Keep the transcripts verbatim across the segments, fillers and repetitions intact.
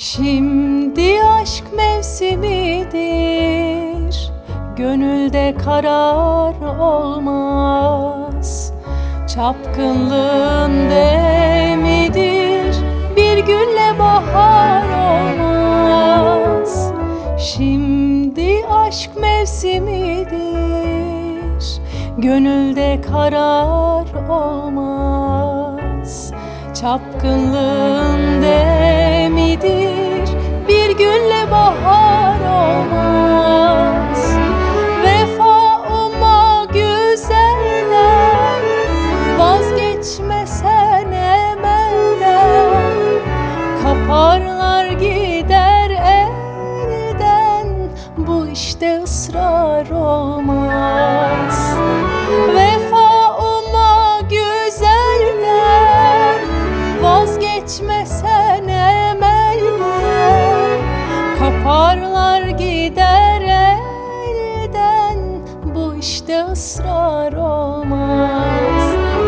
Şimdi aşk mevsimidir, gönülde karar olmaz. Çapkınlığın demidir, bir gülle bahar olmaz. Şimdi aşk mevsimidir, gönülde karar olmaz. Çapkınlığın demidir, bir gülle bahar olmaz. Vefa umma güzelden, vazgeçmesen emelden. Kaparlar gider elden, bu işte ısrar olmaz. Vefa umma güzelden, vazgeçmesen emelden. Kaparlar gider elden, bu işte ısrar olmaz.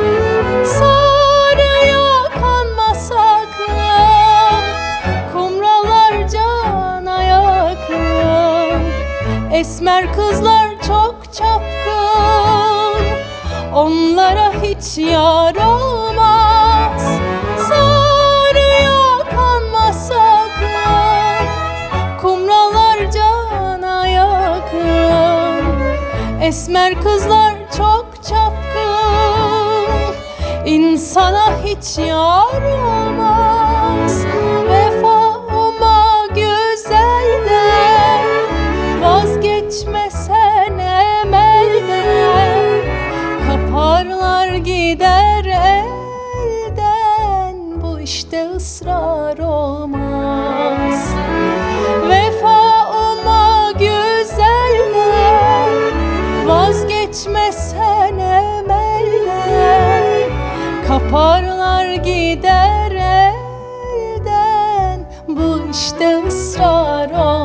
Sarıya kanmasaklım, kumralar cana yakın. Esmer kızlar çok çapkın, onlara hiç yar olmaz. Sarıya kanmasaklım, kumralar cana yakın. Esmer kızlar çok çapkın, insana hiç yar olmaz. Vefa umma güzelden, vazgeçmesen emelden. Kaparlar gider elden, bu işte ısrar olmaz. Vefa umma güzelden, vazgeçmesen emelden. Kaparlar gider elden, bu işte ısrar olmaz.